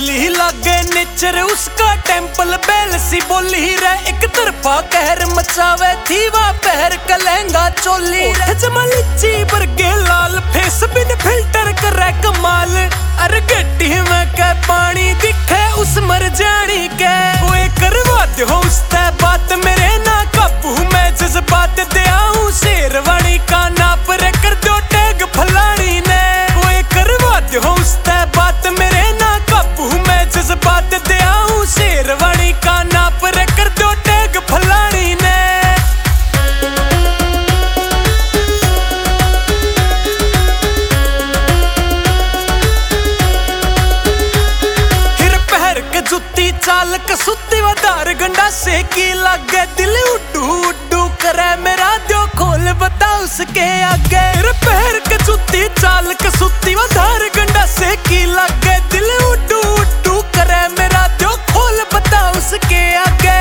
गोली लागे नेचर उसका टेम्पल बैल सी बोली रे एक तरफा कहर मचावे थी वह पहर का लहंगा चोली जमा लिच्ची बरगे लाल फेस बिन फिल्टर करे कमाल अरे गड्डी में के पानी दिखे उस मर जानी के वो करवा दो उससे बात मेरे ना काबू मैं जज्बात दे आऊं शेरवानी का नाप रे कर दो टैग फलानी ने वो करवा दो उससे बात मेरे ना काबू मैं जज्बात दे आऊं शेरवानी का नाप रे कर दो टैग फलानी ने जुत्ती चाल कसुत्ती वधार गंडा से की लागे दिल उड्डू उड्डू करे मेरा दियो खोल बता उसके आगे पैर के जुत्ती चाल कसुत्ती वधार गंडा से की लागे दिल उड्डू उड्डू करे मेरा दियो खोल बता उसके आगे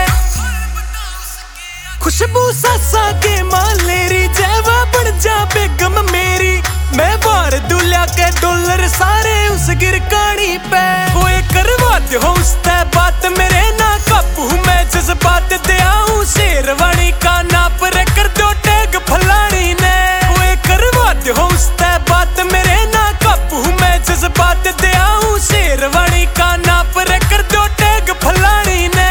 खुशबू सासा के मालेरी जैवा बन जा बेगम मेरी मैं बार दुलिया के डॉलर सारे उस गिरकानी पे वो करवा दो उससे बात मेरे ना काबू मैं जज्बात दे आऊं शेरवानी का नाप रे कर दो टैग फलानी ने वो करवा दो उससे बात मेरे ना काबू मैं जज्बात दे आऊं शेरवानी का नाप रे कर दो टैग फलानी ने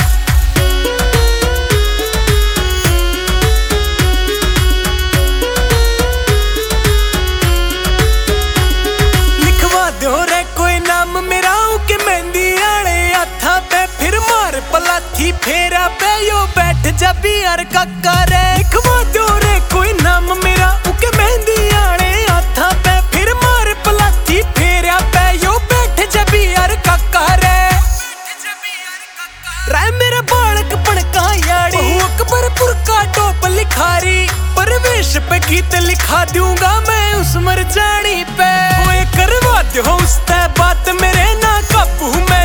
पलाथी फेरा पे यो बैठ जा बियार काका रे लिखवा दो रे कोई नाम मेरा उके मेहंदी आड़े हाथा पे फिर मार पलाथी फेरा पे यो बैठ जा बियार काका रे राय मेरा बालक पणका याड़ी अकबरपुर का टोप लिखारी परवेश पे गीत लिखा दूंगा मैं उस मर जानी पे वो करवा दो उससे बात मेरे ना काबू में